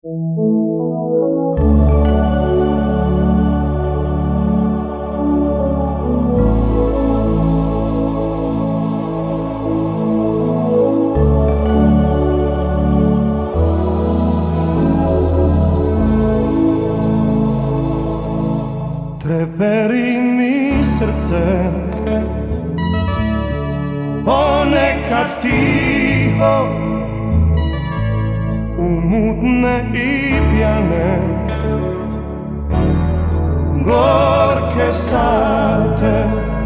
Treperi mi srce, ponekad tiho, umutne i pjane, gorke sate.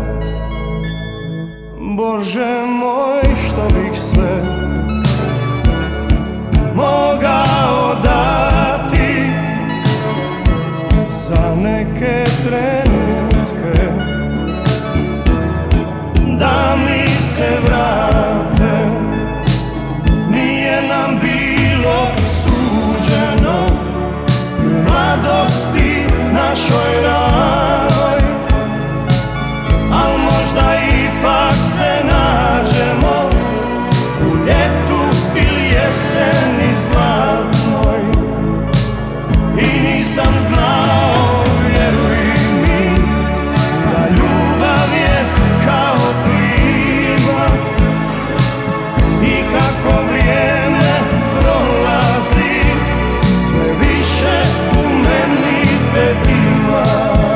Bože moj, što bih sve mogao dati za neke trenutke, da mi se vrate. Nije nam bilo suđeno u mladosti našoj ranoj, al možda ipak se nađemo u ljetu ili jeseni zlatnoj. I nisam znao, vjeruj mi, da ljubav je kao plima i kako vrijeme prolazi, sve više u meni te ima.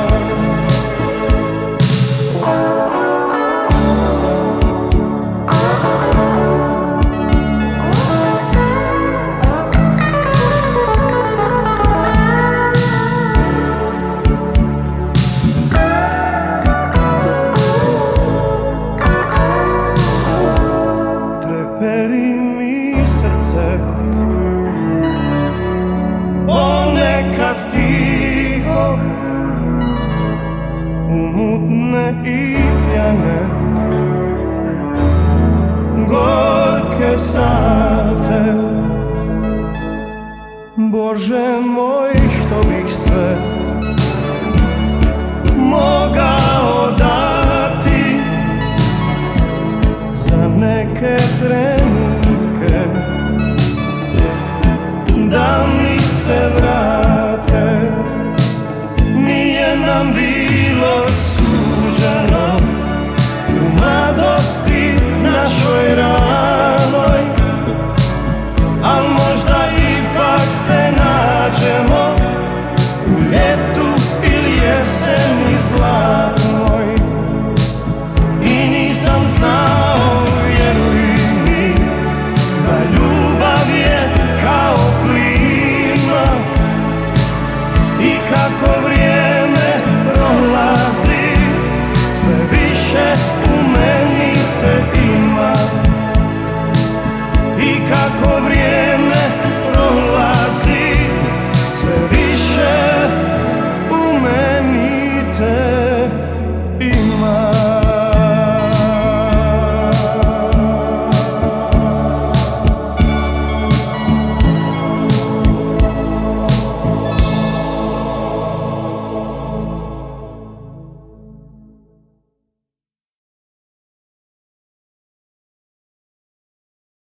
Treperi mi srce, ponekad tiho, umutne i pjane, gorke sate. Bože moj, što bih sve mogao